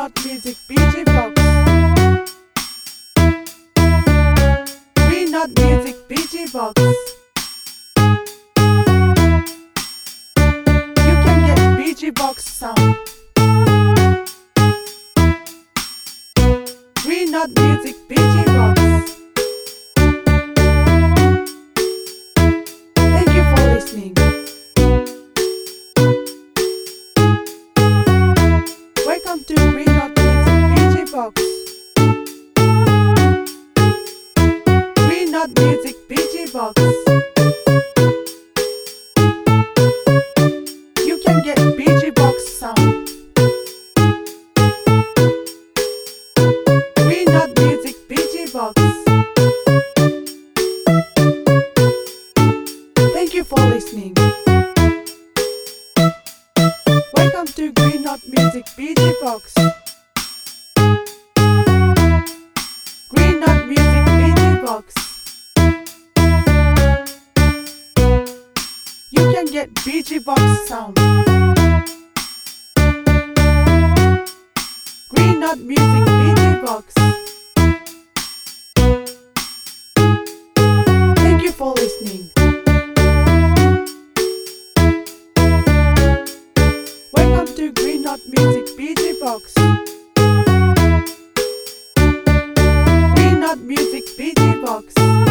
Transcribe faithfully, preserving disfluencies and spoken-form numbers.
Not Music B G Box. Green Not Music B G Box. You can get B G Box sound. Green Not Music B G Box. Thank you for listening. Welcome to Green Not Music B G Box. Green Not Music B G Box. You can get B G Box sound. Green Not Music B G Box. Thank you for listening. Welcome to Green Not Music B G Box. Green Not Music B G Box. You can get B G Box sound. Green Not Music B G Box. Thank you for listening. Welcome to Green Not Music B G Box. Green Not Music B G Box.